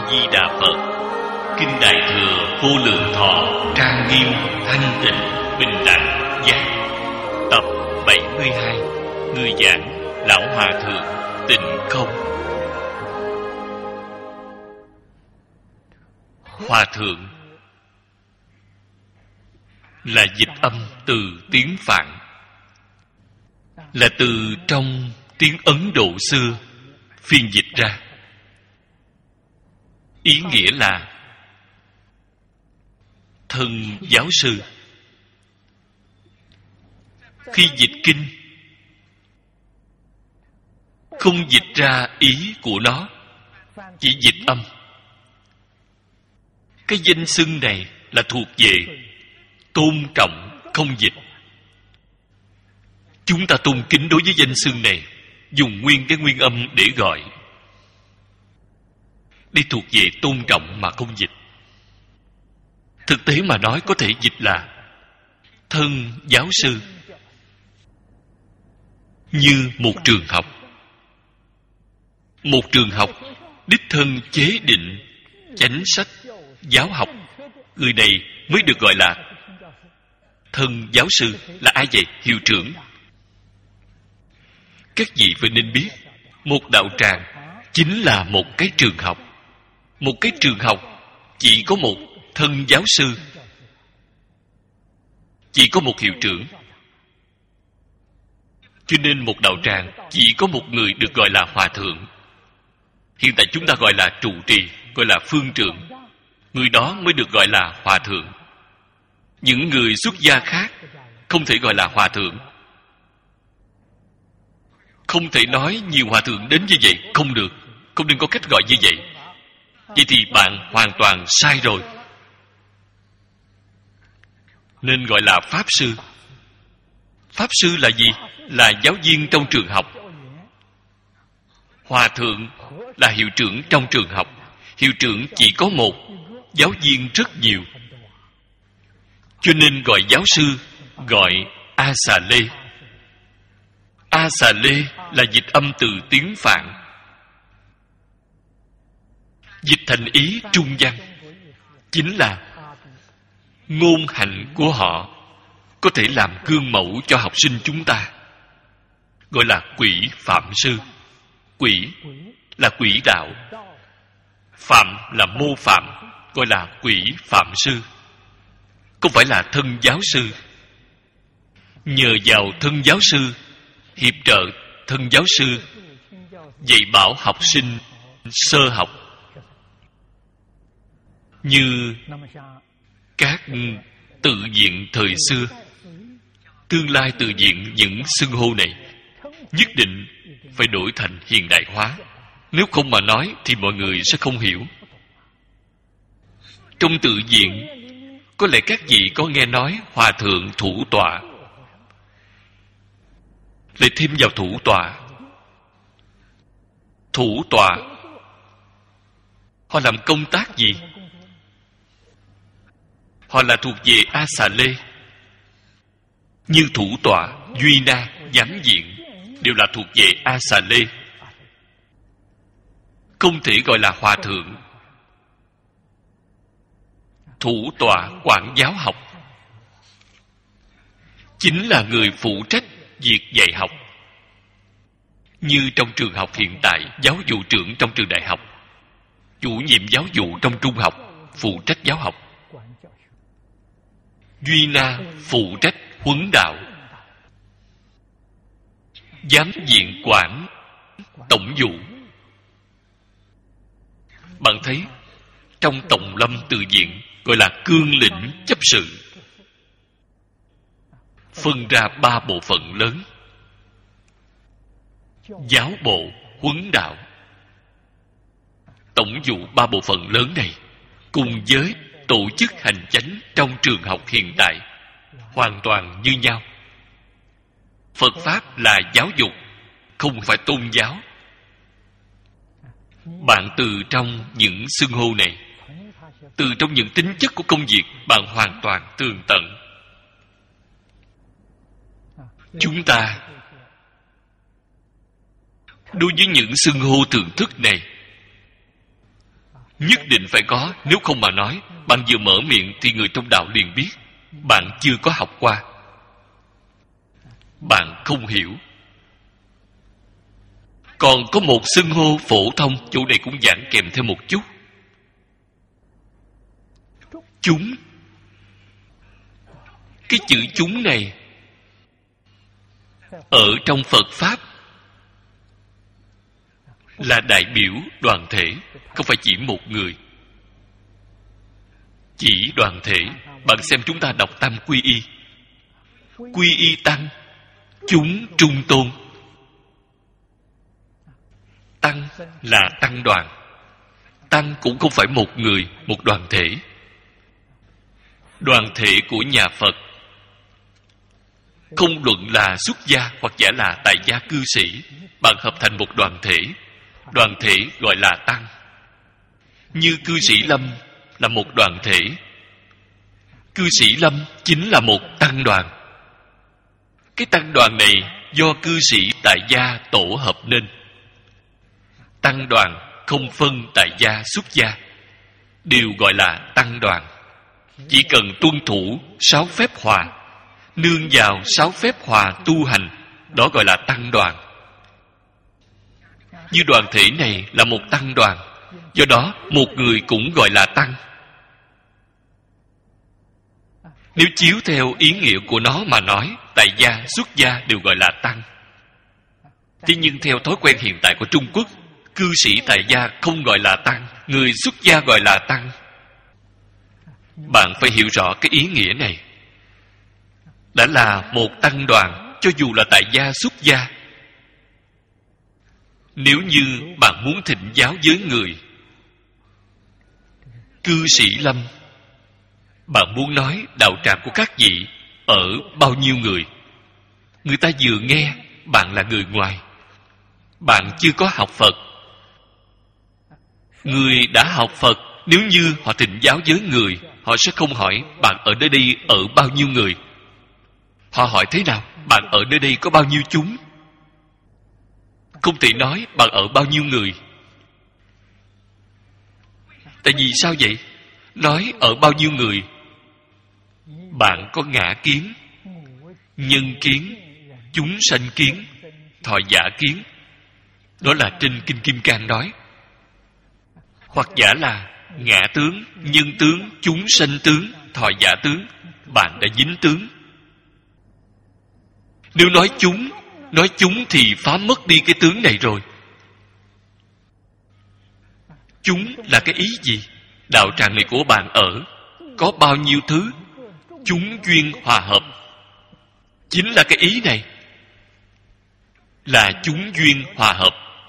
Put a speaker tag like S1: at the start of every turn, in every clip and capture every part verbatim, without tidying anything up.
S1: A Di Đà Phật. Kinh Đại Thừa Vô Lượng Thọ, trang nghiêm thanh tịnh bình đẳng giác. Tập bảy mươi hai. Người giảng Lão Hòa Thượng Tịnh Không. Hòa Thượng là dịch âm từ tiếng Phạn, là từ trong tiếng Ấn Độ xưa phiên dịch ra. Ý nghĩa là thân giáo sư. Khi dịch kinh không dịch ra ý của nó, chỉ dịch âm. Cái danh xưng này là thuộc về tôn trọng không dịch. Chúng ta tôn kính đối với danh xưng này, dùng nguyên cái nguyên âm để gọi. Đây thuộc về tôn trọng mà không dịch. Thực tế mà nói có thể dịch là thân giáo sư. Như một trường học. Một trường học đích thân chế định chánh sách giáo học, người này mới được gọi là thân giáo sư. Là ai vậy? Hiệu trưởng. Các vị phải nên biết, một đạo tràng chính là một cái trường học. Một cái trường học chỉ có một thân giáo sư, chỉ có một hiệu trưởng. Cho nên một đạo tràng chỉ có một người được gọi là hòa thượng. Hiện tại chúng ta gọi là trụ trì, gọi là phương trưởng. Người đó mới được gọi là hòa thượng. Những người xuất gia khác không thể gọi là hòa thượng. Không thể nói nhiều hòa thượng đến như vậy. Không được. Không nên có cách gọi như vậy. Vậy thì bạn hoàn toàn sai rồi. Nên gọi là pháp sư. Pháp sư là gì? Là giáo viên trong trường học. Hòa thượng là hiệu trưởng trong trường học. Hiệu trưởng chỉ có một, giáo viên rất nhiều. Cho nên gọi giáo sư gọi A Xà Lê. A Xà Lê là dịch âm từ tiếng Phạn, dịch thành ý trung văn, chính là ngôn hạnh của họ có thể làm gương mẫu cho học sinh chúng ta. Gọi là quỷ phạm sư. Quỷ là quỷ đạo, phạm là mô phạm, gọi là quỷ phạm sư. Không phải là thân giáo sư. Nhờ vào thân giáo sư, hiệp trợ thân giáo sư dạy bảo học sinh sơ học. Như các tự viện thời xưa, tương lai tự viện những xưng hô này nhất định phải đổi thành hiện đại hóa. Nếu không mà nói thì mọi người sẽ không hiểu. Trong tự viện, có lẽ các vị có nghe nói hòa thượng thủ tọa. Lại thêm vào thủ tọa. Thủ tọa họ làm công tác gì? Họ là thuộc về A Xà Lê. Như thủ tọa, duy na, giám viện đều là thuộc về A Xà Lê. Không thể gọi là hòa thượng. Thủ tọa quản giáo học chính là người phụ trách việc dạy học. Như trong trường học hiện tại, giáo vụ trưởng trong trường đại học, chủ nhiệm giáo vụ trong trung học, phụ trách giáo học. Duy na phụ trách huấn đạo. Giám viện quản tổng vụ. Bạn thấy trong Tổng Lâm Tự Viện gọi là cương lĩnh chấp sự, phân ra ba bộ phận lớn: giáo bộ, huấn đạo. Tổng vụ ba bộ phận lớn này cùng với tổ chức hành chánh trong trường học hiện tại hoàn toàn như nhau. Phật Pháp là giáo dục, không phải tôn giáo. Bạn từ trong những xưng hô này, từ trong những tính chất của công việc, bạn hoàn toàn tường tận. Chúng ta đối với những xưng hô thưởng thức này Nhất định phải có, nếu không mà nói, bạn vừa mở miệng thì người trong đạo liền biết bạn chưa có học qua, bạn không hiểu. Còn có một xưng hô phổ thông, chỗ này cũng giảng kèm thêm một chút. Chúng. Cái chữ chúng này ở trong Phật Pháp là đại biểu đoàn thể, không phải chỉ một người. Chỉ đoàn thể. Bạn xem chúng ta đọc tam quy y. Quy y tăng, chúng trung tôn. Tăng là tăng đoàn. Tăng cũng không phải một người, một đoàn thể. Đoàn thể của nhà Phật không luận là xuất gia hoặc giả là tại gia cư sĩ, bạn hợp thành một đoàn thể. Đoàn thể gọi là tăng. Như cư sĩ Lâm là một đoàn thể. Cư sĩ Lâm chính là một tăng đoàn. Cái tăng đoàn này do cư sĩ tại gia tổ hợp nên. Tăng đoàn không phân tại gia xuất gia, đều gọi là tăng đoàn. Chỉ cần tuân thủ sáu phép hòa, nương vào sáu phép hòa tu hành, đó gọi là tăng đoàn. Như đoàn thể này là một tăng đoàn, do đó một người cũng gọi là tăng. Nếu chiếu theo ý nghĩa của nó mà nói, tại gia, xuất gia đều gọi là tăng. Thế nhưng theo thói quen hiện tại của Trung Quốc, cư sĩ tại gia không gọi là tăng, người xuất gia gọi là tăng. Bạn phải hiểu rõ cái ý nghĩa này. Đã là một tăng đoàn, cho dù là tại gia xuất gia, nếu như bạn muốn thịnh giáo với người cư sĩ Lâm, bạn muốn nói đạo tràng của các vị ở bao nhiêu người, người ta vừa nghe bạn là người ngoài, bạn chưa có học Phật. Người đã học Phật, nếu như họ thịnh giáo với người, họ sẽ không hỏi bạn ở nơi đây ở bao nhiêu người. Họ hỏi thế nào? Bạn ở nơi đây có bao nhiêu chúng? Không thể nói bạn ở bao nhiêu người. Tại vì sao vậy? Nói ở bao nhiêu người, bạn có ngã kiến, nhân kiến, chúng sanh kiến, thọ giả kiến. Đó là trên Kinh Kim Cang nói. Hoặc giả là ngã tướng, nhân tướng, chúng sanh tướng, thọ giả tướng. Bạn đã dính tướng. Nếu nói chúng, nói chúng thì phá mất đi cái tướng này rồi. Chúng là cái ý gì? Đạo tràng này của bạn ở có bao nhiêu thứ chúng duyên hòa hợp, chính là cái ý này, là chúng duyên hòa hợp.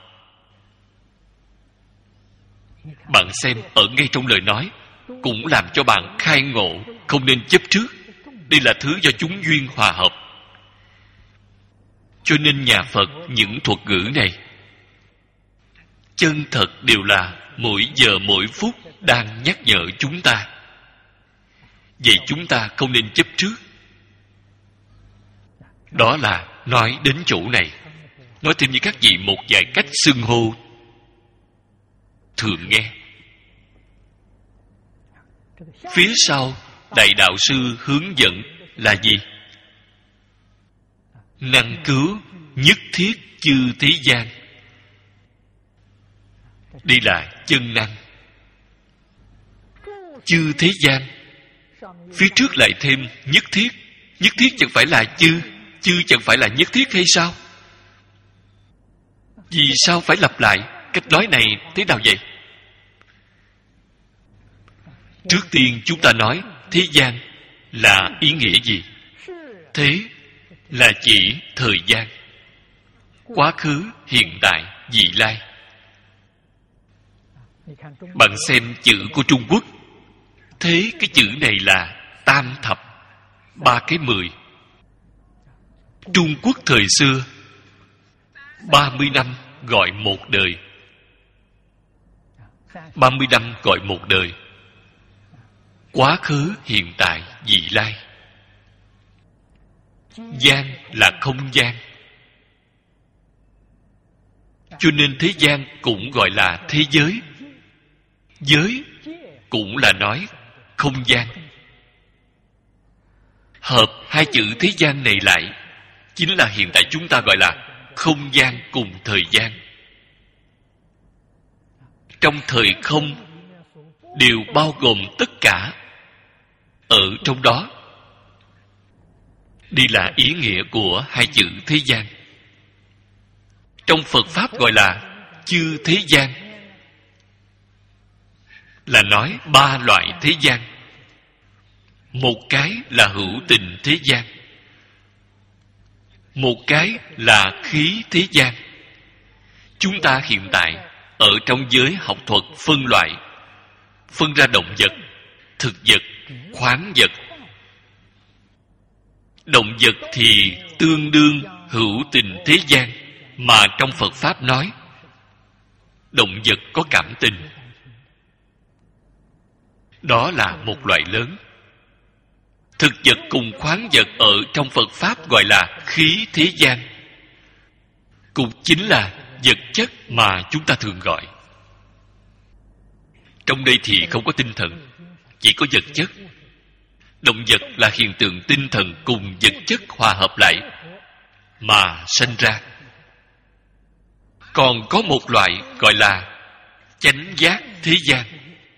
S1: Bạn xem ở ngay trong lời nói cũng làm cho bạn khai ngộ không nên chấp trước. Đây là thứ do chúng duyên hòa hợp. Cho nên nhà Phật những thuật ngữ này chân thật đều là mỗi giờ mỗi phút đang nhắc nhở chúng ta. Vậy chúng ta không nên chấp trước. Đó là nói đến chỗ này. Nói thêm với các vị một vài cách xưng hô thường nghe. Phía sau Đại Đạo Sư hướng dẫn là gì? Năng cứu nhất thiết chư thế gian. Đây là chân năng. Chư thế gian, phía trước lại thêm nhất thiết. Nhất thiết chẳng phải là chư, chư chẳng phải là nhất thiết hay sao? Vì sao phải lặp lại? Cách nói này thế nào vậy? Trước tiên chúng ta nói thế gian là ý nghĩa gì? Thế là chỉ thời gian, quá khứ, hiện tại, vị lai. Bạn xem chữ của Trung Quốc, thế cái chữ này là tam thập, ba cái mười. Trung Quốc thời xưa ba mươi năm gọi một đời, ba mươi năm gọi một đời. Quá khứ, hiện tại, vị lai. Gian là không gian, cho nên thế gian cũng gọi là thế giới. Giới cũng là nói không gian. Hợp hai chữ thế gian này lại, chính là hiện tại chúng ta gọi là không gian cùng thời gian. Trong thời không đều bao gồm tất cả ở trong đó. Đây là ý nghĩa của hai chữ thế gian. Trong Phật Pháp gọi là chư thế gian, là nói ba loại thế gian. Một cái là hữu tình thế gian, một cái là khí thế gian. Chúng ta hiện tại ở trong giới học thuật phân loại, phân ra động vật, thực vật, khoáng vật. Động vật thì tương đương hữu tình thế gian, mà trong Phật Pháp nói động vật có cảm tình, đó là một loại lớn. Thực vật cùng khoáng vật ở trong Phật Pháp gọi là khí thế gian, cũng chính là vật chất mà chúng ta thường gọi. Trong đây thì không có tinh thần, chỉ có vật chất. Động vật là hiện tượng tinh thần cùng vật chất hòa hợp lại mà sanh ra. Còn có một loại gọi là chánh giác thế gian.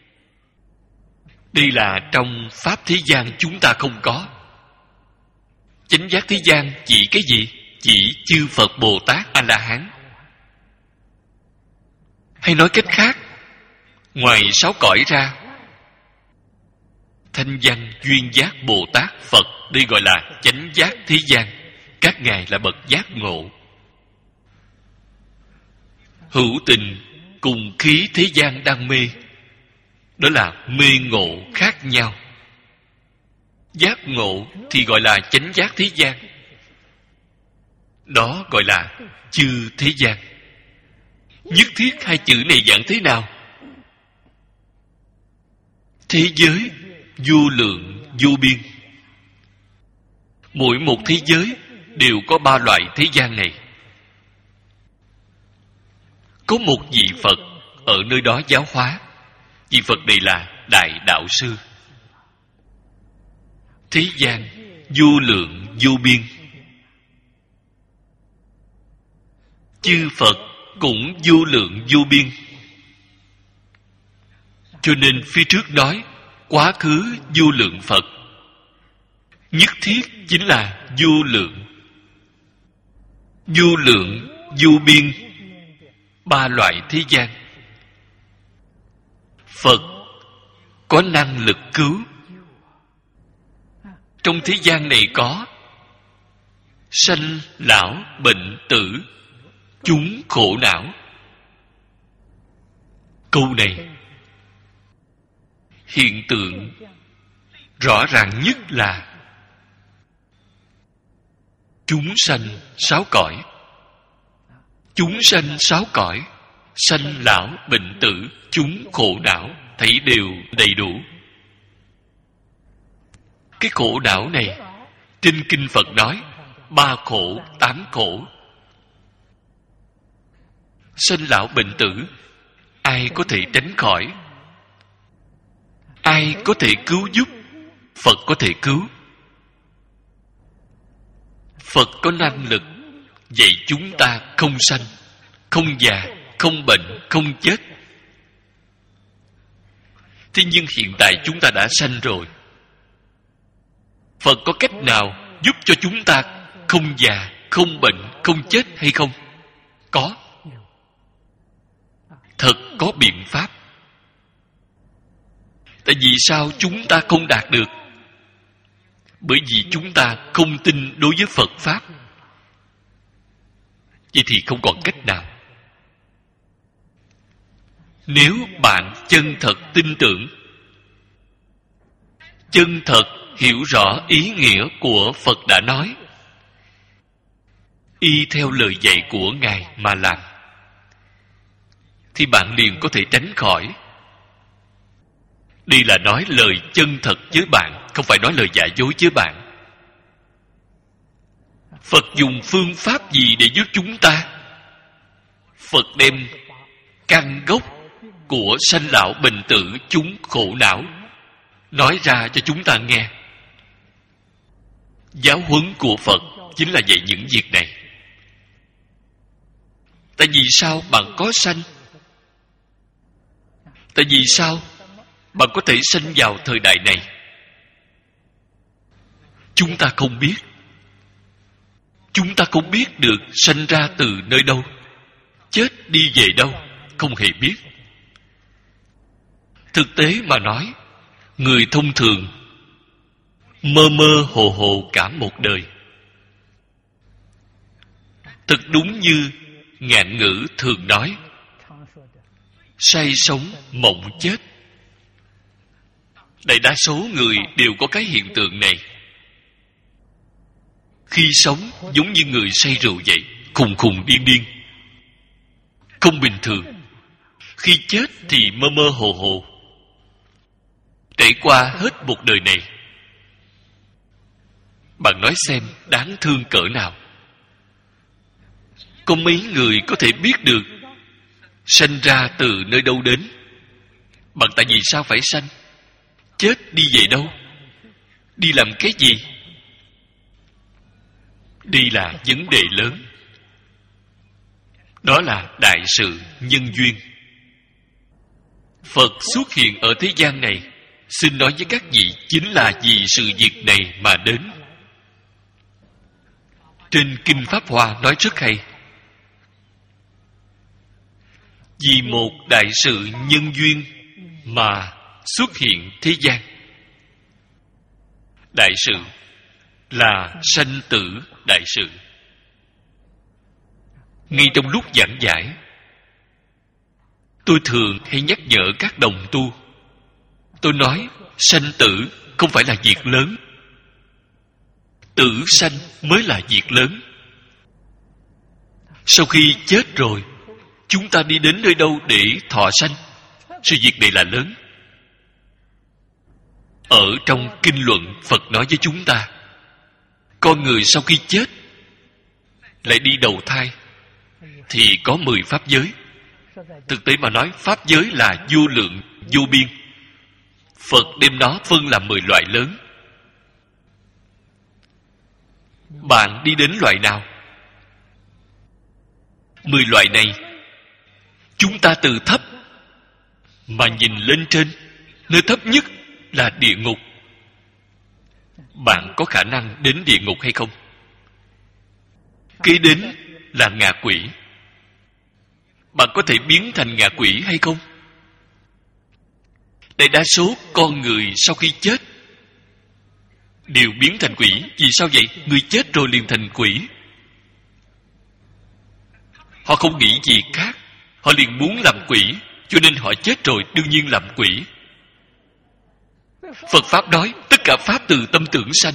S1: Đây là trong Pháp thế gian chúng ta không có. Chánh giác thế gian chỉ cái gì? Chỉ chư Phật Bồ Tát A-la-hán. Hay nói cách khác, ngoài sáu cõi ra, thanh văn duyên giác Bồ Tát Phật, đây gọi là chánh giác thế gian. Các ngài là bậc giác ngộ. Hữu tình cùng khí thế gian đang mê, đó là mê ngộ khác nhau. Giác ngộ thì gọi là chánh giác thế gian, đó gọi là chư thế gian. Nhất thiết hai chữ này giảng thế nào? Thế giới vô lượng vô biên. Mỗi một thế giới đều có ba loại thế gian này. Có một vị Phật ở nơi đó giáo hóa. Vị Phật này là Đại Đạo Sư. Thế gian vô lượng vô biên. Chư Phật cũng vô lượng vô biên. Cho nên phía trước nói quá khứ vô lượng Phật, nhất thiết chính là vô lượng. Vô lượng vô biên, ba loại thế gian. Phật có năng lực cứu. Trong thế gian này có sanh lão bệnh tử, chúng khổ não. Câu này hiện tượng rõ ràng nhất là chúng sanh sáu cõi. Chúng sanh sáu cõi, sanh lão bệnh tử, chúng khổ não, thấy đều đầy đủ. Cái khổ não này trên kinh Phật nói ba khổ, tám khổ. Sanh lão bệnh tử, ai có thể tránh khỏi? Ai có thể cứu giúp? Phật có thể cứu. Phật có năng lực dạy chúng ta không sanh, không già, không bệnh, không chết. Thế nhưng hiện tại chúng ta đã sanh rồi. Phật có cách nào giúp cho chúng ta không già, không bệnh, không chết hay không? Có. Thật có biện pháp. Tại vì sao chúng ta không đạt được? Bởi vì chúng ta không tin đối với Phật Pháp. Vậy thì không còn cách nào. Nếu bạn chân thật tin tưởng, chân thật hiểu rõ ý nghĩa của Phật đã nói, y theo lời dạy của Ngài mà làm, thì bạn liền có thể tránh khỏi. Đây là nói lời chân thật với bạn, không phải nói lời giả dối với bạn. Phật dùng phương pháp gì để giúp chúng ta? Phật đem căn gốc của sanh lão bệnh tử chúng khổ não nói ra cho chúng ta nghe. Giáo huấn của Phật chính là dạy những việc này. Tại vì sao bạn có sanh? Tại vì sao bạn có thể sanh vào thời đại này? Chúng ta không biết. Chúng ta không biết được sanh ra từ nơi đâu, chết đi về đâu, không hề biết. Thực tế mà nói, người thông thường mơ mơ hồ hồ cả một đời. Thật đúng như ngạn ngữ thường nói, say sống mộng chết. Đại đa số người đều có cái hiện tượng này. Khi sống giống như người say rượu vậy, khùng khùng điên điên, không bình thường. Khi chết thì mơ mơ hồ hồ. Trải qua hết một đời này, bạn nói xem đáng thương cỡ nào. Có mấy người có thể biết được sanh ra từ nơi đâu đến? Bạn tại vì sao phải sanh? Chết đi về đâu? Đi làm cái gì? Đây là vấn đề lớn. Đó là đại sự nhân duyên. Phật xuất hiện ở thế gian này, xin nói với các vị, chính là vì sự việc này mà đến. Trên Kinh Pháp Hoa nói rất hay. Vì một đại sự nhân duyên mà xuất hiện thế gian. Đại sự là sanh tử đại sự. Ngay trong lúc giảng giải, tôi thường hay nhắc nhở các đồng tu. Tôi nói sanh tử không phải là việc lớn, tử sanh mới là việc lớn. Sau khi chết rồi, chúng ta đi đến nơi đâu để thọ sanh? Sự việc này là lớn. Ở trong kinh luận, Phật nói với chúng ta, con người sau khi chết lại đi đầu thai thì có mười pháp giới. Thực tế mà nói, pháp giới là vô lượng, vô biên. Phật đem nó phân làm mười loại lớn. Bạn đi đến loại nào? Mười loại này, chúng ta từ thấp mà nhìn lên trên, nơi thấp nhất là địa ngục. Bạn có khả năng đến địa ngục hay không? Kế đến là ngạ quỷ. Bạn có thể biến thành ngạ quỷ hay không? Đại đa số con người sau khi chết đều biến thành quỷ. Vì sao vậy? Người chết rồi liền thành quỷ. Họ không nghĩ gì khác, họ liền muốn làm quỷ, cho nên họ chết rồi đương nhiên làm quỷ. Phật Pháp nói tất cả Pháp từ tâm tưởng sanh.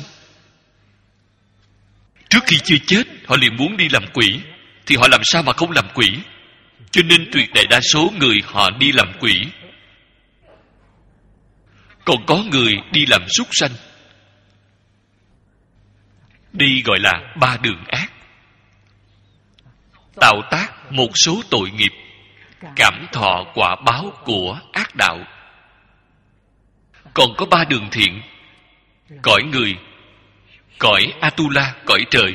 S1: Trước khi chưa chết họ liền muốn đi làm quỷ, thì họ làm sao mà không làm quỷ? Cho nên tuyệt đại đa số người họ đi làm quỷ. Còn có người đi làm súc sanh. Đây gọi là ba đường ác. Tạo tác một số tội nghiệp, cảm thọ quả báo của ác đạo. Còn có ba đường thiện: cõi người, cõi Atula, cõi trời.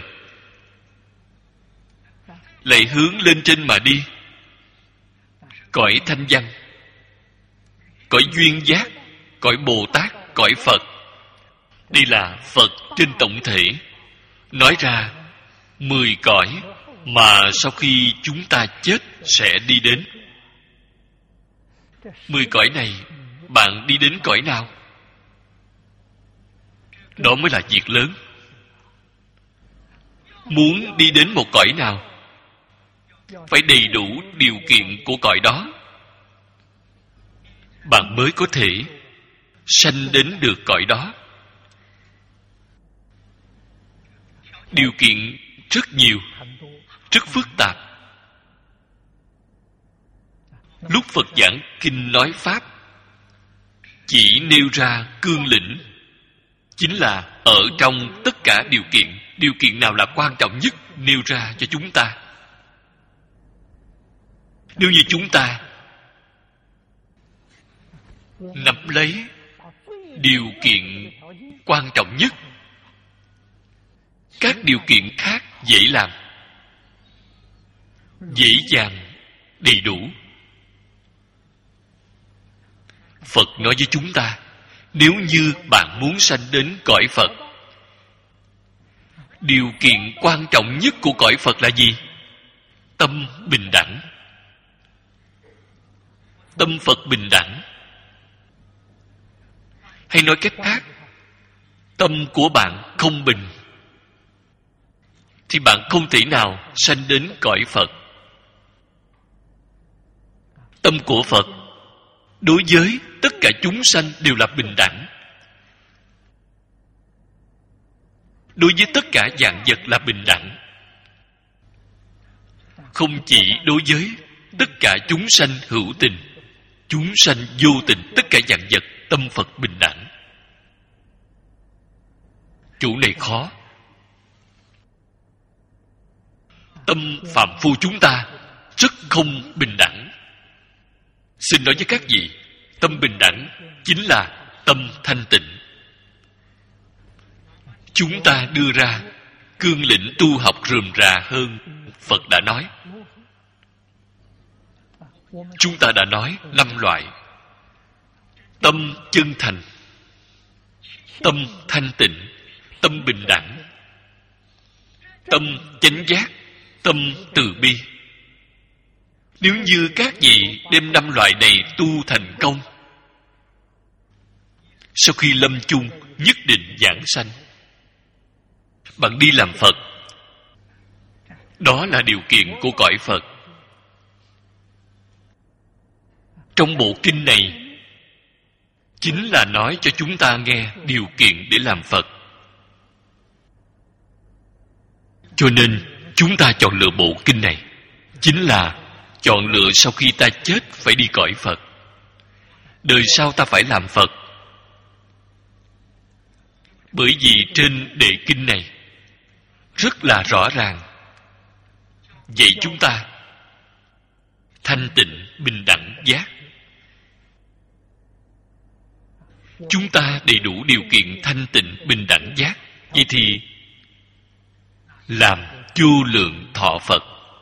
S1: Lại hướng lên trên mà đi, cõi thanh văn, cõi duyên giác, cõi Bồ Tát, cõi Phật. Đây là Phật trên tổng thể nói ra mười cõi mà sau khi chúng ta chết sẽ đi đến. Mười cõi này, bạn đi đến cõi nào? Đó mới là việc lớn. Muốn đi đến một cõi nào, phải đầy đủ điều kiện của cõi đó, bạn mới có thể sanh đến được cõi đó. Điều kiện rất nhiều, rất phức tạp. Lúc Phật giảng kinh nói Pháp, chỉ nêu ra cương lĩnh, chính là ở trong tất cả điều kiện. Điều kiện nào là quan trọng nhất nêu ra cho chúng ta. Nếu như chúng ta nắm lấy điều kiện quan trọng nhất, các điều kiện khác dễ làm, dễ dàng, đầy đủ. Phật nói với chúng ta, nếu như bạn muốn sanh đến cõi Phật, điều kiện quan trọng nhất của cõi Phật là gì? Tâm bình đẳng. Tâm Phật bình đẳng. Hay nói cách khác, tâm của bạn không bình, thì bạn không thể nào sanh đến cõi Phật. Tâm của Phật đối với tất cả chúng sanh đều là bình đẳng. Đối với tất cả vạn vật là bình đẳng. Không chỉ đối với tất cả chúng sanh hữu tình, chúng sanh vô tình, tất cả vạn vật, tâm Phật bình đẳng. Chỗ này khó. Tâm phàm phu chúng ta rất không bình đẳng. Xin nói với các vị, tâm bình đẳng chính là tâm thanh tịnh. Chúng ta đưa ra cương lĩnh tu học rườm rà hơn. Phật đã nói, chúng ta đã nói năm loại: tâm chân thành, tâm thanh tịnh, tâm bình đẳng, tâm chánh giác, tâm từ bi. Nếu như các vị đem năm loại này tu thành công, sau khi lâm chung nhất định giảng sanh. Bạn đi làm Phật, đó là điều kiện của cõi Phật. Trong bộ kinh này chính là nói cho chúng ta nghe điều kiện để làm Phật. Cho nên chúng ta chọn lựa bộ kinh này chính là chọn lựa sau khi ta chết phải đi cõi Phật. Đời sau ta phải làm Phật. Bởi vì trên đệ kinh này rất là rõ ràng dạy chúng ta thanh tịnh, bình đẳng, giác. Chúng ta đầy đủ điều kiện thanh tịnh, bình đẳng, giác. Vậy thì làm vô lượng thọ Phật.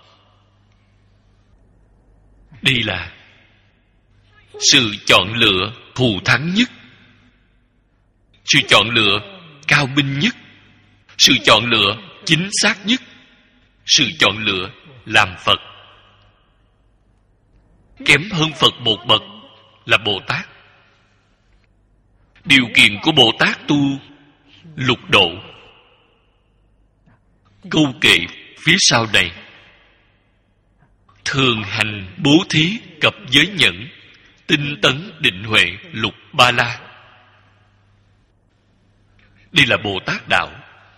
S1: Đây là sự chọn lựa thù thắng nhất, sự chọn lựa cao minh nhất, sự chọn lựa chính xác nhất, sự chọn lựa làm Phật. Kém hơn Phật một bậc là Bồ Tát. Điều kiện của Bồ Tát tu lục độ, câu kệ phía sau này: thường hành bố thí cập giới nhẫn, tinh tấn định huệ lục ba la. Đây là Bồ Tát đạo.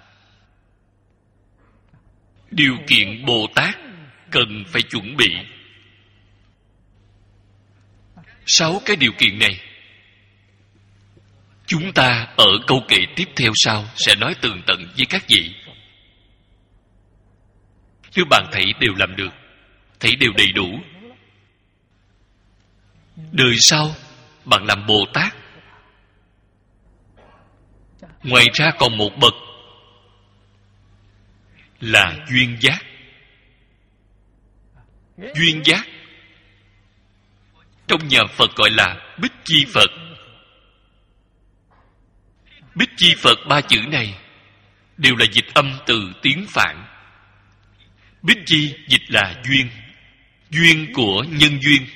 S1: Điều kiện Bồ Tát cần phải chuẩn bị sáu cái điều kiện này. Chúng ta ở câu kệ tiếp theo sau sẽ nói tường tận với các vị. Nếu bạn thấy đều làm được, thấy đều đầy đủ, đời sau bạn làm Bồ Tát. Ngoài ra còn một bậc là duyên giác. Duyên giác trong nhà Phật gọi là Bích Chi Phật. Bích Chi Phật ba chữ này đều là dịch âm từ tiếng Phạn. Bích Chi dịch là duyên, duyên của nhân duyên.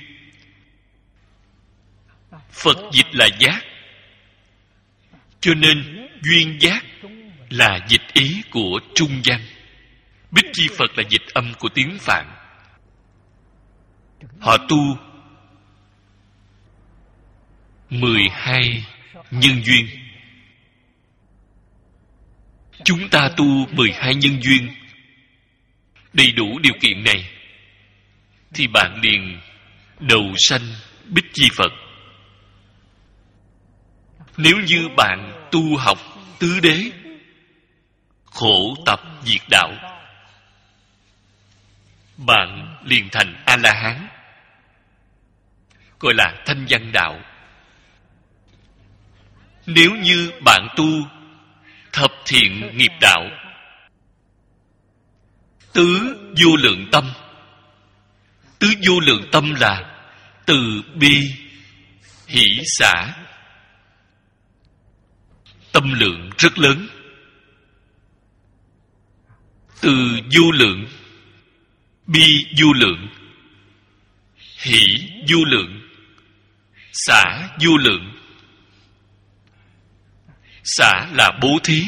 S1: Phật dịch là giác, cho nên duyên giác là dịch ý của trung văn. Bích Chi Phật là dịch âm của tiếng Phạn. Họ tu mười hai nhân duyên. Chúng ta tu mười hai nhân duyên đầy đủ điều kiện này, thì bạn liền đầu sanh Bích Chi Phật. Nếu như bạn tu học tứ đế, khổ tập diệt đạo, bạn liền thành A-la-hán, gọi là thanh văn đạo. Nếu như bạn tu thập thiện nghiệp đạo, tứ vô lượng tâm. Tứ vô lượng tâm là từ bi, hỷ xả. Tâm lượng rất lớn. Từ vô lượng, bi vô lượng, hỷ vô lượng, xả vô lượng. Xả là bố thí,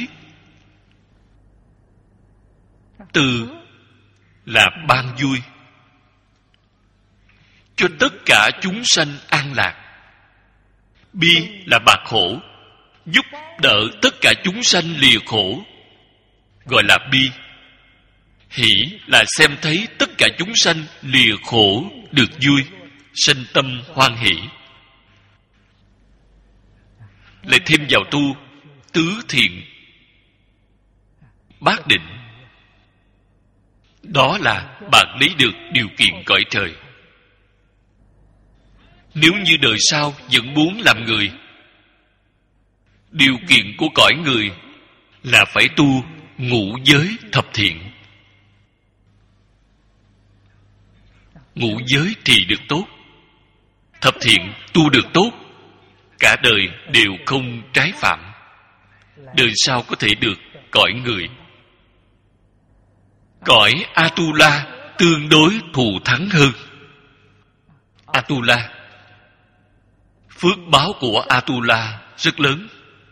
S1: từ là ban vui cho tất cả chúng sanh an lạc. Bi là bạc khổ, giúp đỡ tất cả chúng sanh lìa khổ, gọi là bi. Hỷ là xem thấy tất cả chúng sanh lìa khổ được vui, sanh tâm hoan hỷ. Lại thêm vào tu tứ thiện, bát định. Đó là bạn lấy được điều kiện cõi trời. Nếu như đời sau vẫn muốn làm người, điều kiện của cõi người là phải tu ngũ giới thập thiện. Ngũ giới trì được tốt, thập thiện tu được tốt, cả đời đều không trái phạm, đời sau có thể được cõi người. Cõi Atula tương đối thù thắng hơn. Atula, phước báo của Atula rất lớn.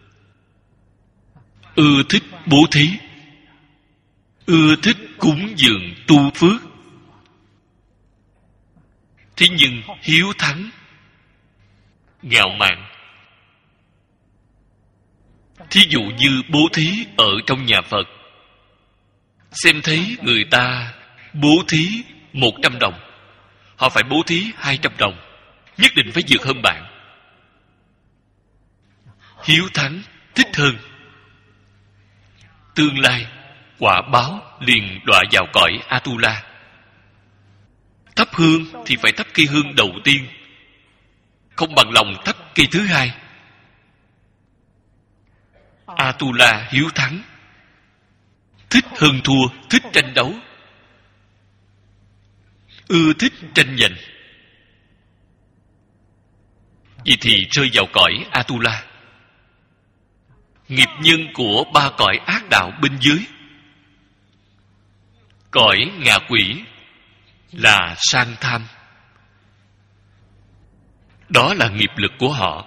S1: Ưa thích bố thí, ưa thích cúng dường tu phước. Thế nhưng hiếu thắng, ngạo mạn. Thí dụ như bố thí ở trong nhà Phật, xem thấy người ta bố thí một trăm đồng, họ phải bố thí hai trăm đồng, nhất định phải vượt hơn bạn. Hiếu thắng, thích hơn. Tương lai quả báo liền đọa vào cõi Atula. Thắp hương thì phải thắp cây hương đầu tiên, không bằng lòng thắp cây thứ hai. Atula hiếu thắng, thích hơn thua, thích tranh đấu, ưa thích tranh giành. Vậy thì rơi vào cõi Atula. Nghiệp nhân của ba cõi ác đạo bên dưới. Cõi ngạ quỷ là sang tham. Đó là nghiệp lực của họ.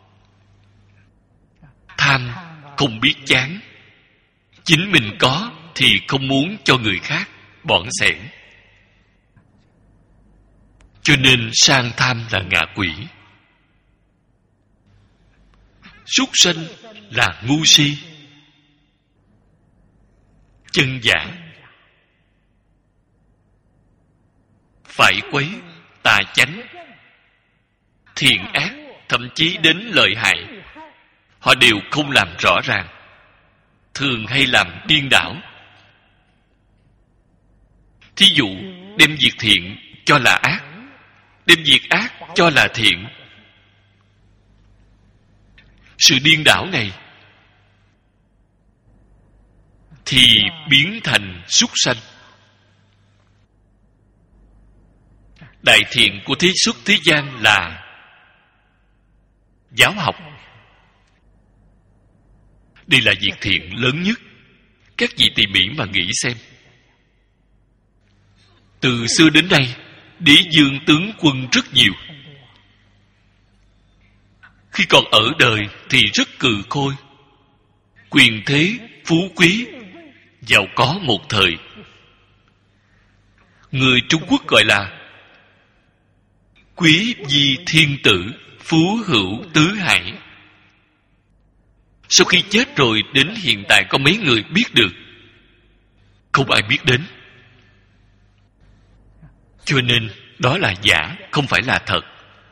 S1: Tham không biết chán, chính mình có thì không muốn cho người khác, bỏn xẻn. Cho nên sang tham là ngạ quỷ. Súc sanh là ngu si. Chân giả, phải quấy, tà chánh, thiện ác, thậm chí đến lợi hại, họ đều không làm rõ ràng, thường hay làm điên đảo. Thí dụ đem việc thiện cho là ác, đem việc ác cho là thiện. Sự điên đảo này thì biến thành súc sanh. Đại thiện của thế xuất thế gian là giáo học. Đây là việc thiện lớn nhất. Các vị tỉ mỉ mà nghĩ xem. Từ xưa đến nay, đế dương tướng quân rất nhiều. Khi còn ở đời thì rất cừ khôi, quyền thế, phú quý, giàu có một thời. Người Trung Quốc gọi là quý vi thiên tử, phú hữu tứ hải. Sau khi chết rồi, đến hiện tại có mấy người biết được? Không ai biết đến. Cho nên đó là giả, không phải là thật.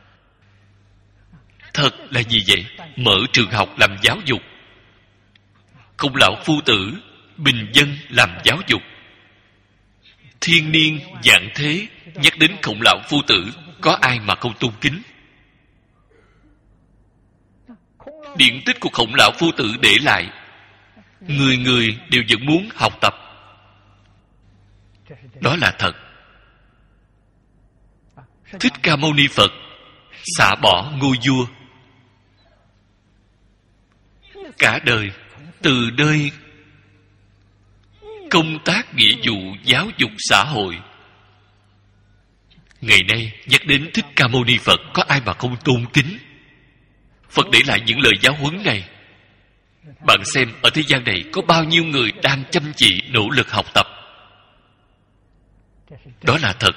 S1: Thật là gì vậy? Mở trường học làm giáo dục, Khổng lão phu tử bình dân làm giáo dục. Thiên niên vạn thế nhắc đến khổng lão phu tử, có ai mà không tôn kính? Điển tích của Khổng lão phu tử để lại, người người đều vẫn muốn học tập. Đó là thật. Thích Ca Mâu Ni Phật xả bỏ ngôi vua, cả đời từ nơi công tác nghĩa vụ giáo dục xã hội. Ngày nay nhắc đến Thích Ca Mâu Ni Phật, có ai mà không tôn kính? Phật để lại những lời giáo huấn này. Bạn xem ở thế gian này có bao nhiêu người đang chăm chỉ nỗ lực học tập. Đó là thật.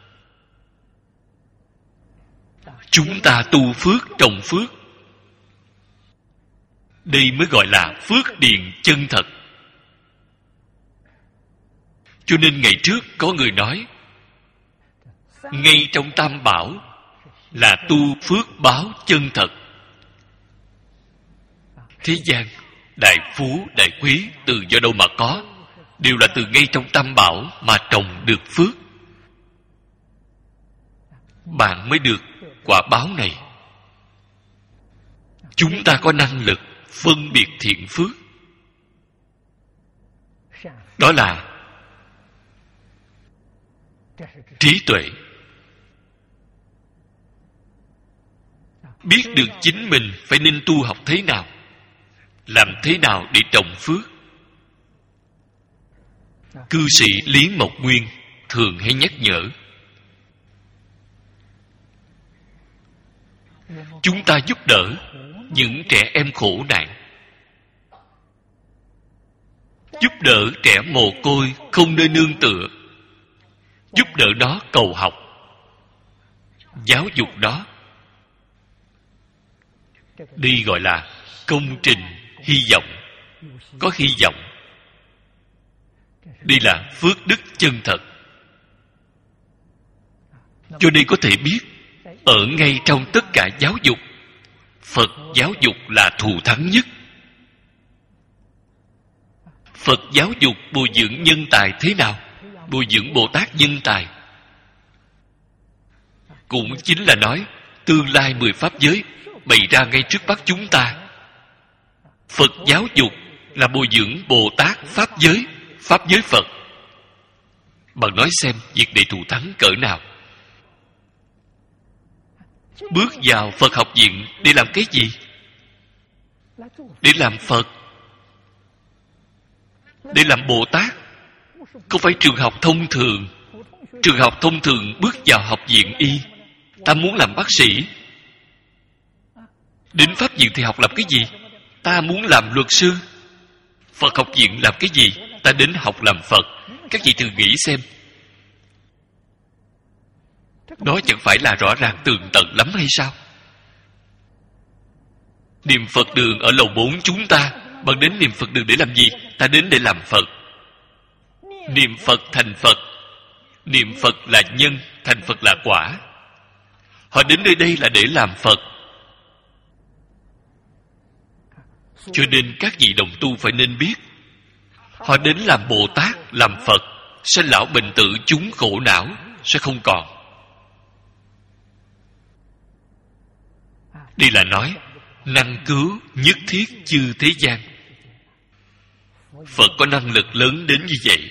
S1: Chúng ta tu phước trồng phước, đây mới gọi là phước điền chân thật. Cho nên ngày trước có người nói, ngay trong Tam Bảo là tu phước báo chân thật. Thế gian đại phú đại quý từ do đâu mà có? Đều là từ ngay trong Tam Bảo mà trồng được phước. Bạn mới được quả báo này. Chúng ta có năng lực phân biệt thiện phước. Đó là trí tuệ. Biết được chính mình phải nên tu học thế nào, làm thế nào để trồng phước. Cư sĩ Lý Mộc Nguyên thường hay nhắc nhở, chúng ta giúp đỡ những trẻ em khổ nạn, giúp đỡ trẻ mồ côi không nơi nương tựa, giúp đỡ nó cầu học, giáo dục nó. Đây gọi là công trình hy vọng, có hy vọng. Đây là phước đức chân thật. Cho nên có thể biết, ở ngay trong tất cả giáo dục, Phật giáo dục là thù thắng nhất. Phật giáo dục bồi dưỡng nhân tài thế nào? Bồi dưỡng Bồ Tát nhân tài, cũng chính là nói tương lai mười pháp giới bày ra ngay trước mắt chúng ta. Phật giáo dục là bồi dưỡng Bồ Tát pháp giới, pháp giới Phật. Bạn nói xem việc này thù thắng cỡ nào? Bước vào Phật học viện để làm cái gì? Để làm Phật, để làm Bồ Tát. Không phải trường học thông thường. Trường học thông thường bước vào học viện y, ta muốn làm bác sĩ. Đến pháp viện thì học làm cái gì? Ta muốn làm luật sư. Phật học viện làm cái gì? Ta đến học làm Phật. Các vị thử nghĩ xem, đó chẳng phải là rõ ràng tường tận lắm hay sao? Niệm Phật đường ở lầu bốn chúng ta, bạn đến niệm Phật đường để làm gì? Ta đến để làm Phật. Niệm Phật thành Phật. Niệm Phật là nhân, thành Phật là quả. Họ đến nơi đây là để làm Phật. Cho nên các vị đồng tu phải nên biết, họ đến làm Bồ Tát, làm Phật, sanh lão bệnh tử chúng khổ não sẽ không còn. Đây là nói năng cứu nhất thiết chư thế gian. Phật có năng lực lớn đến như vậy.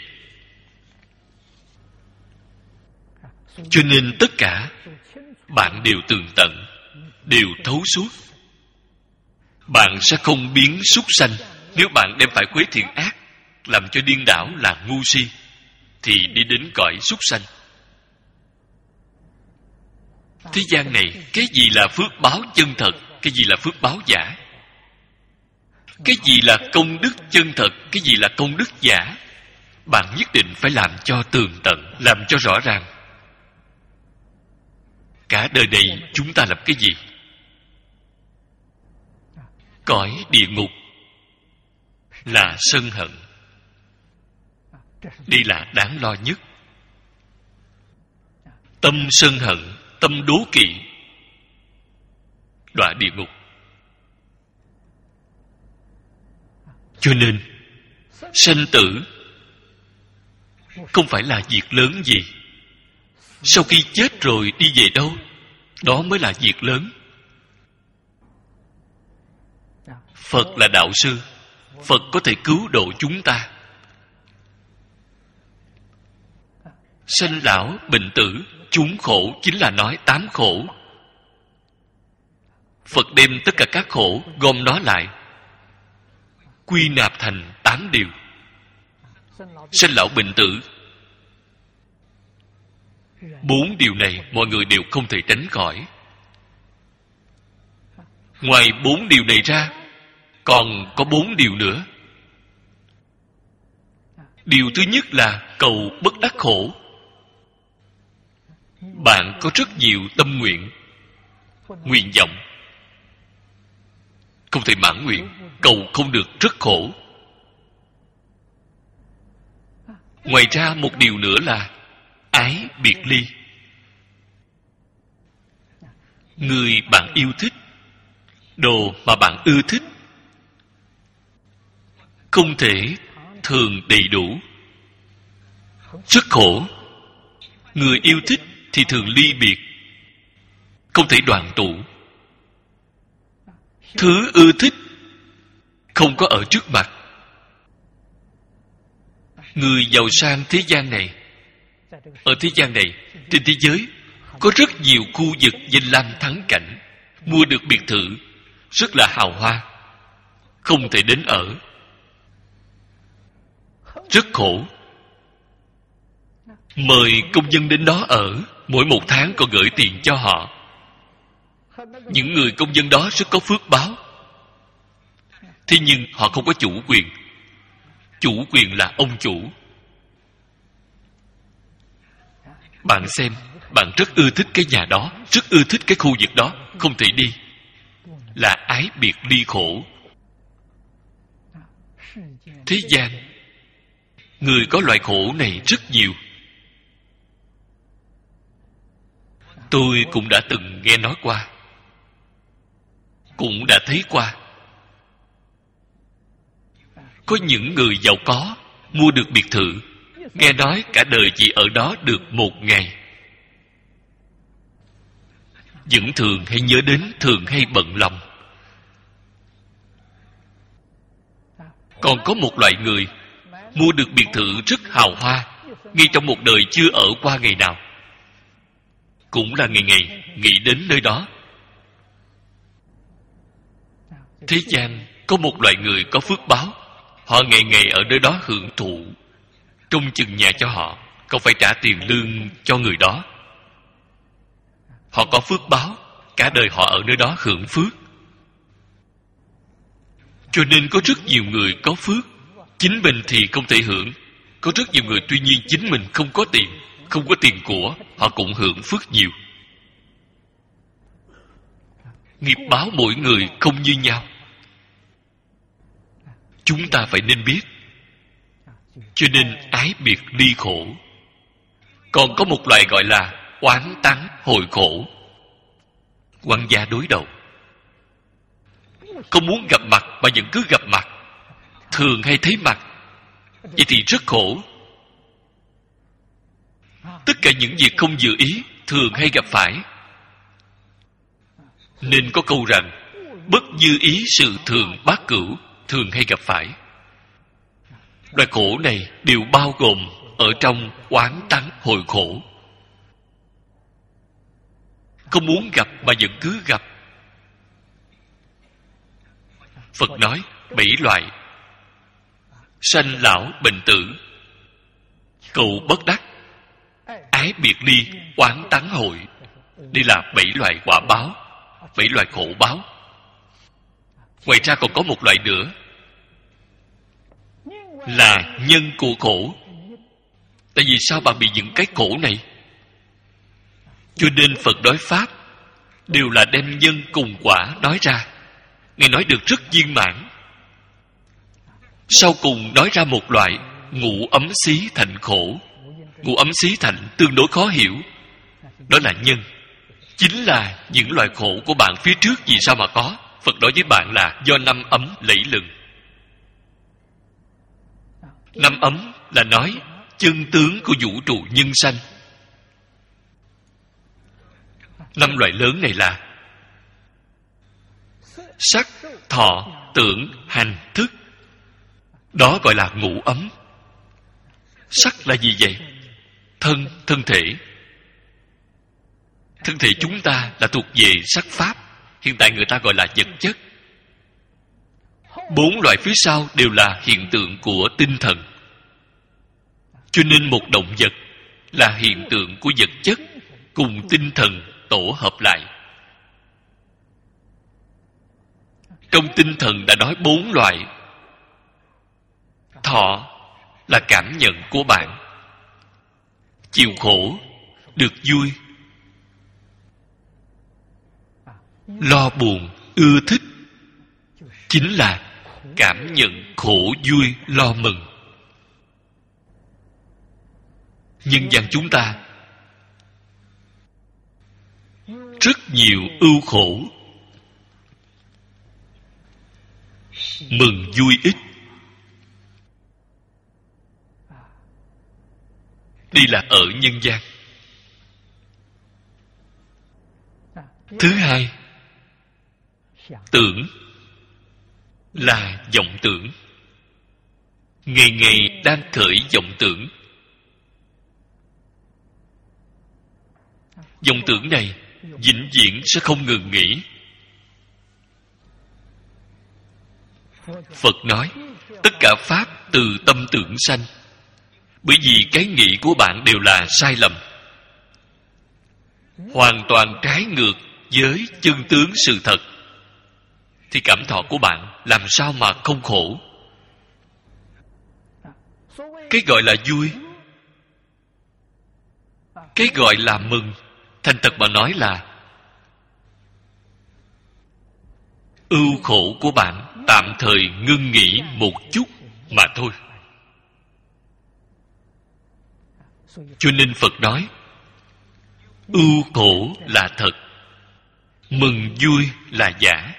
S1: Cho nên tất cả bạn đều tường tận, đều thấu suốt. Bạn sẽ không biến súc sanh. Nếu bạn đem phải quấy thiện ác, làm cho điên đảo là ngu si, thì đi đến cõi súc sanh. Thế gian này, cái gì là phước báo chân thật, cái gì là phước báo giả? Cái gì là công đức chân thật, cái gì là công đức giả? Bạn nhất định phải làm cho tường tận, làm cho rõ ràng. Cả đời này chúng ta làm cái gì? Cõi địa ngục là sân hận. Đây là đáng lo nhất. Tâm sân hận, tâm đố kỵ, đọa địa ngục. Cho nên sanh tử không phải là việc lớn gì. Sau khi chết rồi đi về đâu, đó mới là việc lớn. Phật là đạo sư. Phật có thể cứu độ chúng ta. Sanh lão bệnh tử chúng khổ chính là nói tám khổ. Phật đem tất cả các khổ gom nó lại, quy nạp thành tám điều. Sanh lão bệnh tử, bốn điều này mọi người đều không thể tránh khỏi. Ngoài bốn điều này ra, còn có bốn điều nữa. Điều thứ nhất là cầu bất đắc khổ. Bạn có rất nhiều tâm nguyện, nguyện vọng, không thể mãn nguyện, cầu không được rất khổ. Ngoài ra một điều nữa là ái biệt ly. Người bạn yêu thích, đồ mà bạn ưa thích, không thể thường đầy đủ, rất khổ. Người yêu thích thì thường ly biệt, không thể đoàn tụ. Thứ ưa thích không có ở trước mặt. Người giàu sang thế gian này, ở thế gian này, trên thế giới có rất nhiều khu vực danh lam thắng cảnh, mua được biệt thự rất là hào hoa, không thể đến ở, rất khổ. Mời công nhân đến đó ở, mỗi một tháng còn gửi tiền cho họ. Những người công nhân đó rất có phước báo. Thế nhưng họ không có chủ quyền. Chủ quyền là ông chủ. Bạn xem, bạn rất ưa thích cái nhà đó, rất ưa thích cái khu vực đó, không thể đi, là ái biệt ly khổ. Thế gian người có loại khổ này rất nhiều. Tôi cũng đã từng nghe nói qua, cũng đã thấy qua. Có những người giàu có mua được biệt thự, nghe nói cả đời chỉ ở đó được một ngày. Vẫn thường hay nhớ đến, thường hay bận lòng. Còn có một loại người mua được biệt thự rất hào hoa, ngay trong một đời chưa ở qua ngày nào, cũng là ngày ngày nghĩ đến nơi đó. Thế gian có một loại người có phước báo, họ ngày ngày ở nơi đó hưởng thụ, trông chừng nhà cho họ, không phải trả tiền lương cho người đó. Họ có phước báo, cả đời họ ở nơi đó hưởng phước. Cho nên có rất nhiều người có phước, chính mình thì không thể hưởng. Có rất nhiều người tuy nhiên chính mình không có tiền, không có tiền của, họ cũng hưởng phước nhiều. Nghiệp báo mỗi người không như nhau, chúng ta phải nên biết. Cho nên ái biệt ly khổ. Còn có một loại gọi là oán tắng hồi khổ. Quan gia đối đầu, không muốn gặp mặt mà vẫn cứ gặp mặt, thường hay thấy mặt, vậy thì rất khổ. Tất cả những việc không dự ý thường hay gặp phải. Nên có câu rằng bất dư ý sự thường bát cửu, thường hay gặp phải. Loại khổ này đều bao gồm ở trong oán tắng hồi khổ. Không muốn gặp mà vẫn cứ gặp. Phật nói bảy loại: sanh lão bệnh tử, cầu bất đắc, ái biệt ly, oán tắng hội. Đây là bảy loại quả báo, bảy loại khổ báo. Ngoài ra còn có một loại nữa là nhân của khổ. Tại vì sao bạn bị những cái khổ này? Cho nên Phật nói Pháp đều là đem nhân cùng quả nói ra. Ngài nói được rất viên mãn. Sau cùng nói ra một loại ngũ ấm xí thành khổ. Ngũ ấm xí thành tương đối khó hiểu. Đó là nhân, chính là những loại khổ của bạn phía trước vì sao mà có. Phật nói với bạn là do năm ấm lẫy lừng. Năm ấm là nói chân tướng của vũ trụ nhân sanh. Năm loại lớn này là sắc, thọ, tưởng, hành, thức. Đó gọi là ngũ ấm. Sắc là gì vậy? Thân, thân thể. Thân thể chúng ta là thuộc về sắc pháp. Hiện tại người ta gọi là vật chất. Bốn loại phía sau đều là hiện tượng của tinh thần. Cho nên một động vật là hiện tượng của vật chất cùng tinh thần tổ hợp lại. Trong tinh thần đã nói bốn loại. Thọ là cảm nhận của bạn. Chịu khổ, được vui. Lo buồn, ưa thích chính là cảm nhận khổ vui, lo mừng. Nhân gian chúng ta rất nhiều ưu khổ, mừng vui ít. Đây là ở nhân gian. Thứ hai, tưởng là vọng tưởng. Ngày ngày đang khởi vọng tưởng. Vọng tưởng này vĩnh viễn sẽ không ngừng nghỉ. Phật nói tất cả pháp từ tâm tưởng sanh. Bởi vì cái nghĩ của bạn đều là sai lầm, hoàn toàn trái ngược với chân tướng sự thật, thì cảm thọ của bạn làm sao mà không khổ? Cái gọi là vui, cái gọi là mừng, thành thật mà nói là ưu khổ của bạn tạm thời ngưng nghỉ một chút mà thôi. Cho nên Phật nói ưu khổ là thật, mừng vui là giả.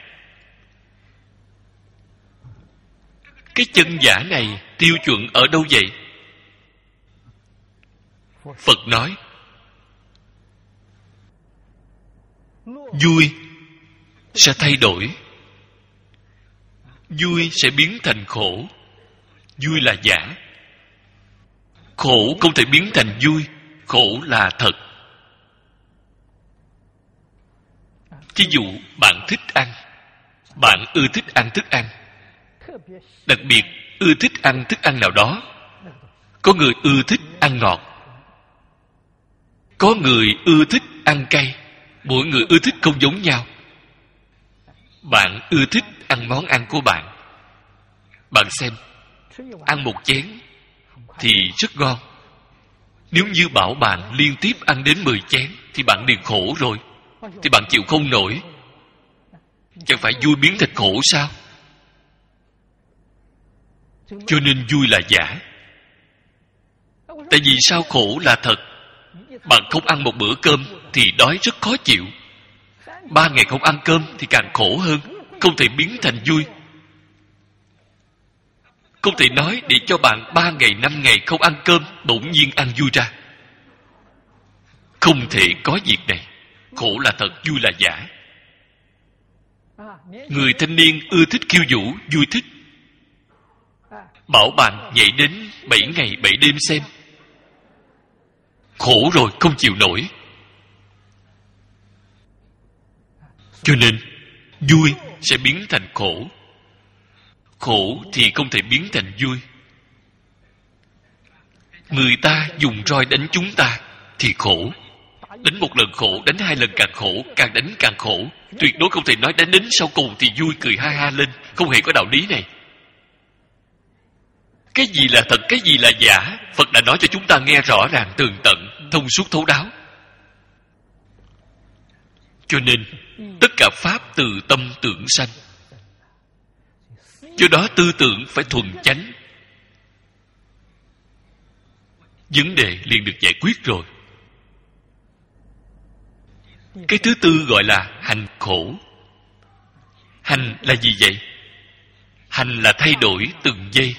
S1: Cái chân giả này tiêu chuẩn ở đâu vậy? Phật nói vui sẽ thay đổi, vui sẽ biến thành khổ. Vui là giả, khổ không thể biến thành vui. Khổ là thật. Thí dụ bạn thích ăn, bạn ưa thích ăn thức ăn, đặc biệt ưa thích ăn thức ăn nào đó. Có người ưa thích ăn ngọt, có người ưa thích ăn cay. Mỗi người ưa thích không giống nhau. Bạn ưa thích ăn món ăn của bạn. Bạn xem, ăn một chén thì rất ngon. Nếu như bảo bạn liên tiếp ăn đến mười chén thì bạn liền khổ rồi. Thì bạn chịu không nổi. Chẳng phải vui biến thành khổ sao? Cho nên vui là giả. Tại vì sao khổ là thật? Bạn không ăn một bữa cơm thì đói rất khó chịu. Ba ngày không ăn cơm thì càng khổ hơn. Không thể biến thành vui. Không thể nói để cho bạn ba ngày, năm ngày không ăn cơm, bỗng nhiên ăn vui ra. Không thể có việc này. Khổ là thật, vui là giả. Người thanh niên ưa thích khiêu vũ, vui thích. Bảo bạn nhảy đến bảy ngày bảy đêm xem. Khổ rồi, không chịu nổi. Cho nên vui sẽ biến thành khổ, khổ thì không thể biến thành vui. Người ta dùng roi đánh chúng ta thì khổ. Đánh một lần khổ, đánh hai lần càng khổ, càng đánh càng khổ. Tuyệt đối không thể nói đánh đến sau cùng thì vui cười ha ha lên. Không hề có đạo lý này. Cái gì là thật, cái gì là giả, Phật đã nói cho chúng ta nghe rõ ràng tường tận, thông suốt thấu đáo. Cho nên tất cả pháp từ tâm tưởng sanh. Do đó tư tưởng phải thuần chánh. Vấn đề liền được giải quyết rồi. Cái thứ tư gọi là hành khổ. Hành là gì vậy? Hành là thay đổi từng giây.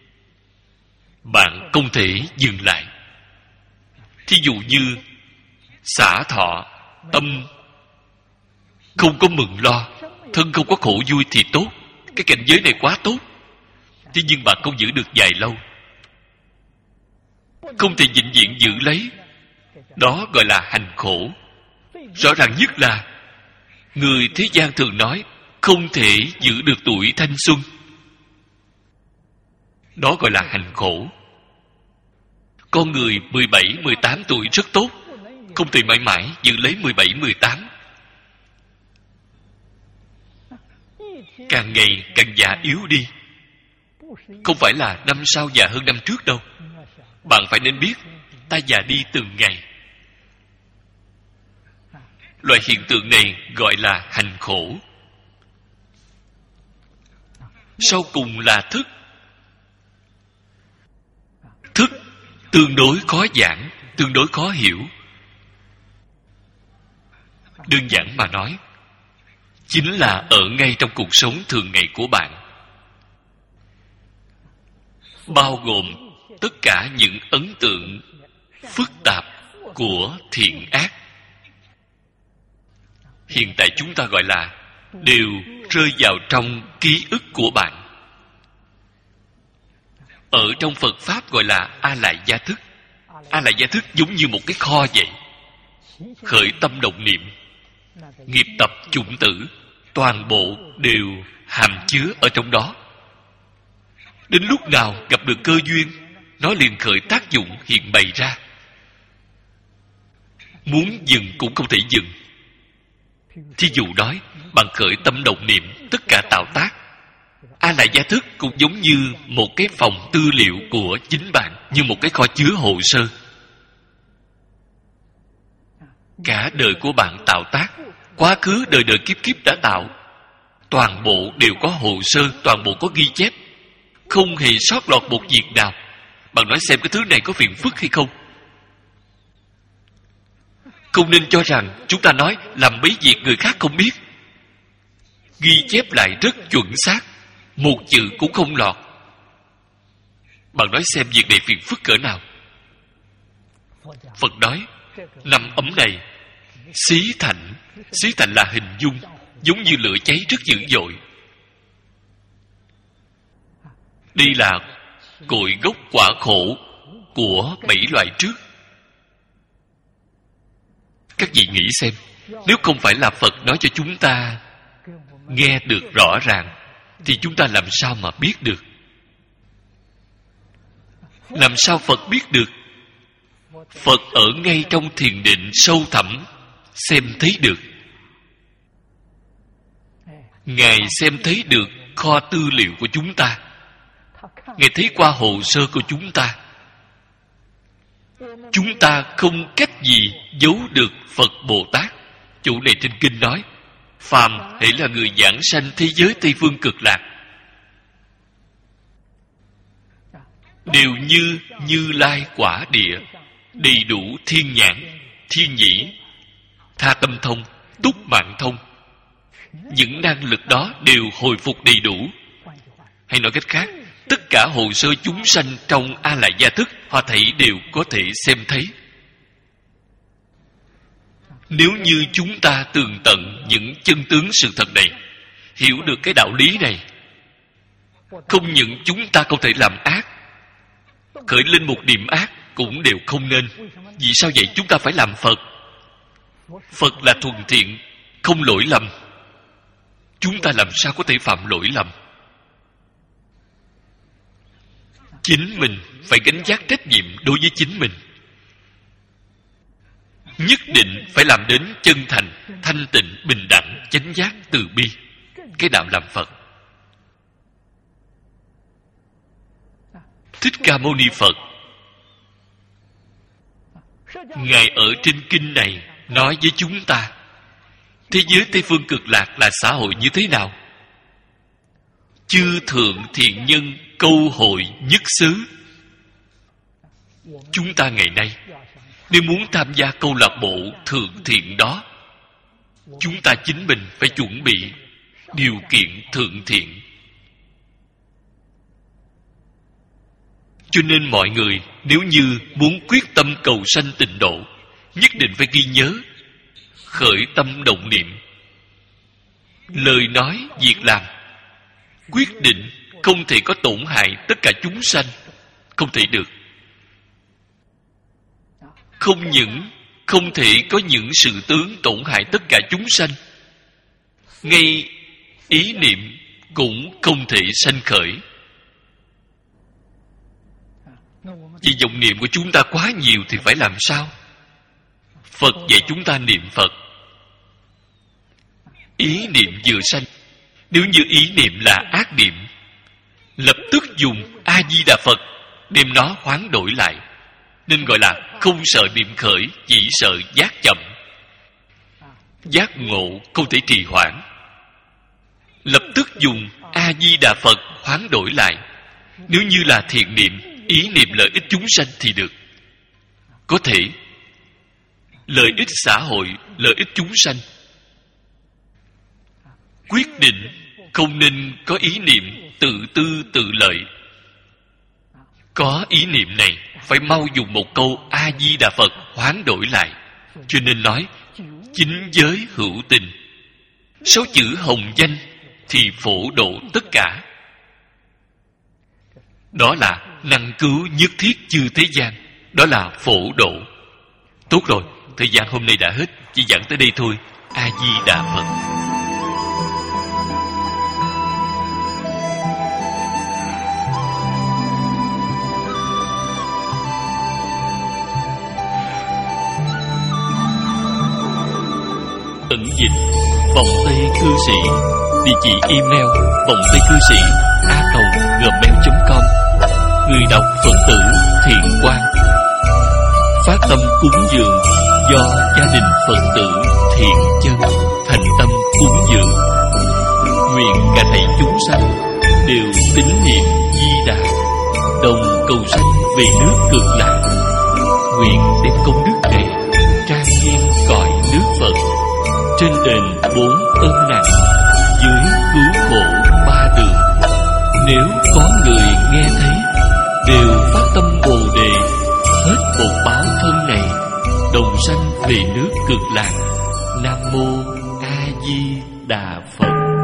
S1: Bạn không thể dừng lại. Thí dụ như xả thọ, tâm không có mừng lo, thân không có khổ vui thì tốt. Cái cảnh giới này quá tốt. Thế nhưng bạn không giữ được dài lâu, không thể vĩnh viễn giữ lấy. Đó gọi là hành khổ. Rõ ràng nhất là người thế gian thường nói không thể giữ được tuổi thanh xuân. Đó gọi là hành khổ. Con người mười bảy, mười tám tuổi rất tốt, không thể mãi mãi giữ lấy mười bảy, mười tám. Càng ngày càng già yếu đi. Không phải là năm sau già hơn năm trước đâu. Bạn phải nên biết, ta già đi từng ngày. Loại hiện tượng này gọi là hành khổ. Sau cùng là thức. Thức tương đối khó giảng, tương đối khó hiểu. Đơn giản mà nói, chính là ở ngay trong cuộc sống thường ngày của bạn, bao gồm tất cả những ấn tượng phức tạp của thiện ác. Hiện tại chúng ta gọi là đều rơi vào trong ký ức của bạn. Ở trong Phật Pháp gọi là A-lại gia thức. A-lại gia thức giống như một cái kho vậy. Khởi tâm động niệm, nghiệp tập chủng tử, toàn bộ đều hàm chứa ở trong đó. Đến lúc nào gặp được cơ duyên, nó liền khởi tác dụng hiện bày ra. Muốn dừng cũng không thể dừng. Thí dụ nói, bạn khởi tâm động niệm, tất cả tạo tác. A-lại gia thức cũng giống như một cái phòng tư liệu của chính bạn, như một cái kho chứa hồ sơ. Cả đời của bạn tạo tác, quá khứ đời đời kiếp kiếp đã tạo, toàn bộ đều có hồ sơ, toàn bộ có ghi chép, không hề sót lọt một việc nào. Bạn nói xem cái thứ này có phiền phức hay không? Không nên cho rằng chúng ta nói làm mấy việc người khác không biết. Ghi chép lại rất chuẩn xác, một chữ cũng không lọt. Bạn nói xem việc này phiền phức cỡ nào? Phật nói, năm ấm này xí thành. Xí thành là hình dung, giống như lửa cháy rất dữ dội. Đây là cội gốc quả khổ của bảy loại trước. Các vị nghĩ xem, nếu không phải là Phật nói cho chúng ta nghe được rõ ràng, thì chúng ta làm sao mà biết được? Làm sao Phật biết được? Phật ở ngay trong thiền định sâu thẳm, xem thấy được. Ngài xem thấy được kho tư liệu của chúng ta. Ngài thấy qua hồ sơ của chúng ta. Chúng ta không cách gì giấu được Phật Bồ Tát. Chủ này trên kinh nói, phàm hễ là người giảng sanh thế giới Tây Phương Cực Lạc, đều như Như Lai quả địa, đầy đủ thiên nhãn, thiên nhĩ, tha tâm thông, túc mạng thông. Những năng lực đó đều hồi phục đầy đủ. Hay nói cách khác, tất cả hồ sơ chúng sanh trong A-lại gia thức, họ thảy đều có thể xem thấy. Nếu như chúng ta tường tận những chân tướng sự thật này, hiểu được cái đạo lý này, không những chúng ta không thể làm ác, khởi lên một niệm ác cũng đều không nên. Vì sao vậy? Chúng ta phải làm Phật. Phật là thuần thiện, không lỗi lầm. Chúng ta làm sao có thể phạm lỗi lầm? Chính mình phải gánh vác trách nhiệm đối với chính mình. Nhất định phải làm đến chân thành, thanh tịnh, bình đẳng, chánh giác, từ bi. Cái đạo làm Phật. Thích Ca Mâu Ni Phật, Ngài ở trên kinh này nói với chúng ta, thế giới Tây Phương Cực Lạc là xã hội như thế nào? Chư thượng thiện nhân câu hội nhất xứ. Chúng ta ngày nay, nếu muốn tham gia câu lạc bộ thượng thiện đó, chúng ta chính mình phải chuẩn bị điều kiện thượng thiện. Cho nên mọi người nếu như muốn quyết tâm cầu sanh tịnh độ, nhất định phải ghi nhớ khởi tâm động niệm lời nói, việc làm, quyết định không thể có tổn hại tất cả chúng sanh. Không thể được. Không những không thể có những sự tướng tổn hại tất cả chúng sanh, ngay ý niệm cũng không thể sanh khởi. Vì vọng niệm của chúng ta quá nhiều thì phải làm sao? Phật dạy chúng ta niệm Phật. Ý niệm vừa sanh, nếu như ý niệm là ác niệm, lập tức dùng A-di-đà Phật đem nó hoán đổi lại. Nên gọi là không sợ niệm khởi, chỉ sợ giác chậm. Giác ngộ không thể trì hoãn. Lập tức dùng A-di-đà Phật hoán đổi lại. Nếu như là thiện niệm, ý niệm lợi ích chúng sanh thì được. Có thể lợi ích xã hội, lợi ích chúng sanh. Quyết định không nên có ý niệm tự tư tự lợi. Có ý niệm này, phải mau dùng một câu A-di-đà Phật hoán đổi lại. Cho nên nói chính giới hữu tình, sáu chữ hồng danh thì phổ độ tất cả. Đó là năng cứu nhất thiết chư thế gian. Đó là phổ độ. Tốt rồi, thời gian hôm nay đã hết, chỉ giảng tới đây thôi. A-di-đà Phật. Ẩn dịch vòng tây cư sĩ. Địa chỉ email vòng tây cư sĩ a còng gmail chấm com. Người đọc Phật tử Thiện Quang. Phát tâm cúng dường do gia đình Phật tử Thiện Chân thành tâm cúng dường. Nguyện cả thảy chúng sanh đều tín niệm Di Đà, đồng cầu sanh về nước Cực Lạc. Nguyện đem công đức này trang nghiêm cõi nước Phật, trên đền bốn ơn nặng, dưới cứu khổ ba đường. Nếu có người nghe thấy, đều phát tâm Bồ Đề, hết bột báo thân này, đồng sanh về nước Cực Lạc. Nam mô A Di Đà Phật.